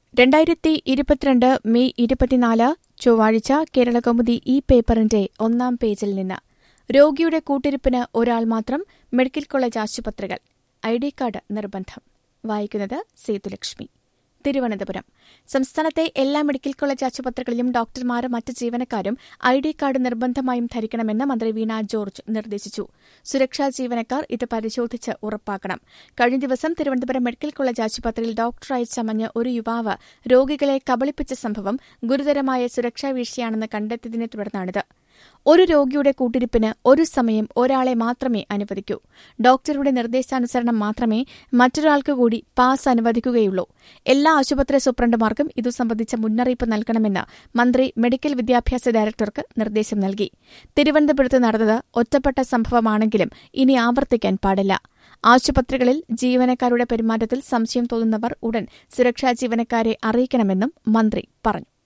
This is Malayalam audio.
2022 മെയ് 24 ചൊവ്വാഴ്ച കേരളകൗമുദി ഈ പേപ്പറിന്റെ ഒന്നാം പേജിൽ നിന്ന് രോഗിയുടെ കൂട്ടിരിപ്പിന് ഒരാൾ മാത്രം മെഡിക്കൽ കോളേജ് ആശുപത്രികൾ ഐഡി കാർഡ് നിർബന്ധം. വായിക്കുന്നത് സേതുലക്ഷ്മി. തിരുവനന്തപുരം സംസ്ഥാനത്തെ എല്ലാ മെഡിക്കൽ കോളേജ് ആശുപത്രികളിലും ഡോക്ടർമാരും മറ്റ് ജീവനക്കാരും ഐഡി കാർഡ് നിർബന്ധമായും ധരിക്കണമെന്ന് മന്ത്രി വീണ ജോർജ് നിർദ്ദേശിച്ചു. സുരക്ഷാ ജീവനക്കാർ ഇത് പരിശോധിച്ച് ഉറപ്പാക്കണം. കഴിഞ്ഞ ദിവസം തിരുവനന്തപുരം മെഡിക്കൽ കോളേജ് ആശുപത്രിയിൽ ഡോക്ടറായി ചമഞ്ഞ് ഒരു യുവാവ് രോഗികളെ കബളിപ്പിച്ച സംഭവം ഗുരുതരമായ സുരക്ഷാ വീഴ്ചയാണെന്ന് കണ്ടെത്തിയതിനെ തുടർന്നാണിത്. ഒരു രോഗിയുടെ കൂട്ടിരിപ്പിന് ഒരു സമയം ഒരാളെ മാത്രമേ അനുവദിക്കൂ. ഡോക്ടറുടെ നിർദ്ദേശാനുസരണം മാത്രമേ മറ്റൊരാൾക്ക് കൂടി പാസ് അനുവദിക്കുകയുള്ളൂ. എല്ലാ ആശുപത്രി സൂപ്രണ്ടുമാർക്കും ഇതു സംബന്ധിച്ച മുന്നറിയിപ്പ് നൽകണമെന്ന് മന്ത്രി മെഡിക്കൽ വിദ്യാഭ്യാസ ഡയറക്ടർക്ക് നിർദ്ദേശം നൽകി. തിരുവനന്തപുരത്ത് നടന്നത് ഒറ്റപ്പെട്ട സംഭവമാണെങ്കിലും ഇനി ആവർത്തിക്കാൻ പാടില്ല. ആശുപത്രികളിൽ ജീവനക്കാരുടെ പെരുമാറ്റത്തിൽ സംശയം തോന്നുന്നവർ ഉടൻ സുരക്ഷാ ജീവനക്കാരെ അറിയിക്കണമെന്നും മന്ത്രി പറഞ്ഞു.